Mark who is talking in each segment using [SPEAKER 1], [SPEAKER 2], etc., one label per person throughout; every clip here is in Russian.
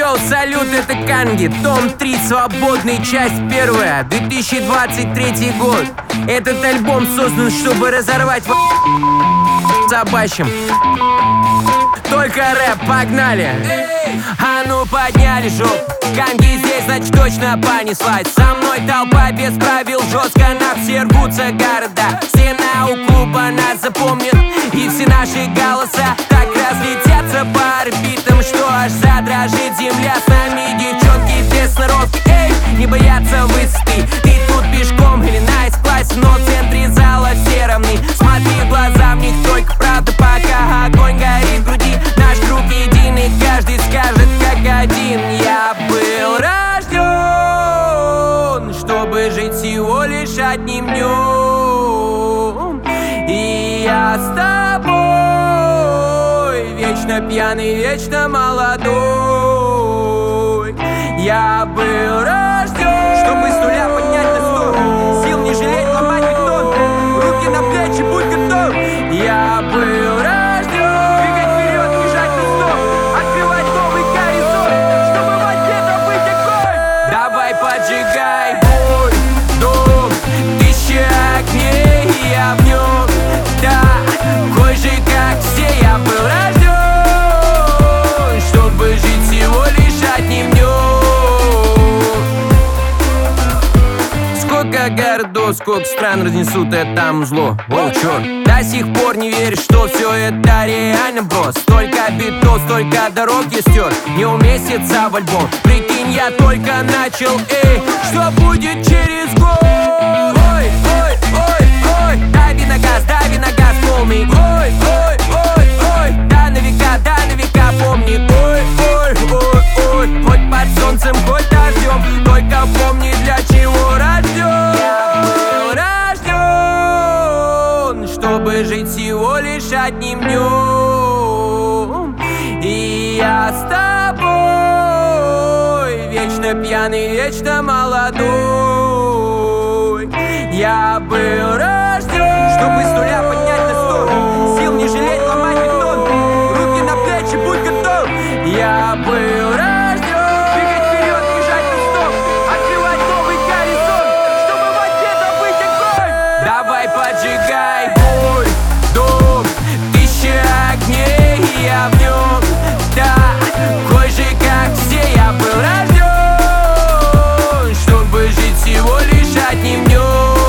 [SPEAKER 1] Йоу, салют, это Канги, том 3, свободный, часть 1, 2023 год. Этот альбом создан, чтобы разорвать собачьим. Только рэп, погнали! А ну подняли жоп. Канги здесь, значит точно понеслась. Со мной толпа без правил, жестко на все рвутся города. Стена у клуба нас запомнит, и все наши голоса так разлетятся по орбитам, что аж задрожит земля. С нами девчонки без сноровки, эй, не боятся высоты. Ты тут пешком или на эс-классе, но в центре зала все равны. Смотри в глаза, в них только правда, пока огонь горит в груди. Наш круг единый, каждый скажет как один. Я был рожден, чтобы жить всего лишь одним днем. И я с тобой, вечно пьяный, вечно молодой. Я был рожден,
[SPEAKER 2] чтобы с нуля поднять на 100, сил не жалеть, ломать бетон, руки на плечи, будь готов.
[SPEAKER 1] Я был рожден,
[SPEAKER 2] двигать вперед, бежать на 100, открывать новый горизонт, чтобы в где-то быть огонь.
[SPEAKER 1] давай поджигай бой, дом, тысяча огней, и я в нем такой же, как все. Я был рожден, чтобы жить всего лишь одним днем. Сколько городов, сколько стран разнесут это там зло. О, черт, до сих пор не веришь, что все это реально, бро. Столько битов, столько дорог я стер, не уместится в альбом. Прикинь, я только начал, эй, что будет через год? Ой, ой, ой, ой, дави на газ полный. Ой, ой, ой, ой, да на века помни. Ой, ой, ой, ой, хоть под солнцем, хоть дождем, только помни, для чего рожден. Я был рожден, чтобы жить всего лишь одним днем. И я с тобой, вечно пьяный, вечно молодой. Я был рожден,
[SPEAKER 2] чтобы с нуля поднять на 100, сил не жалеть, ломать бетон, руки на плечи, будь готов.
[SPEAKER 1] я был рожден,
[SPEAKER 2] двигать вперед, бежать на 100, открывать новый горизонт, чтобы в где-то быть огонь.
[SPEAKER 1] давай поджигай бой, дом, тысяча огней, и я в нем такой же, как все. Я был рожден, чтобы жить всего лишь одним днем.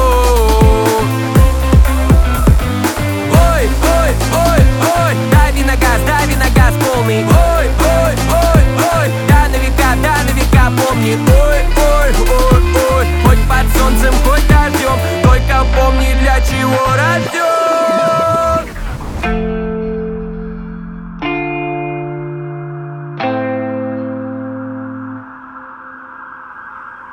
[SPEAKER 1] Ой, ой, ой, ой, дави на газ полный. Ой, ой, ой, ой, да на века помни. Ой, ой, ой, ой, хоть под солнцем, хоть дождем, только помни, для чего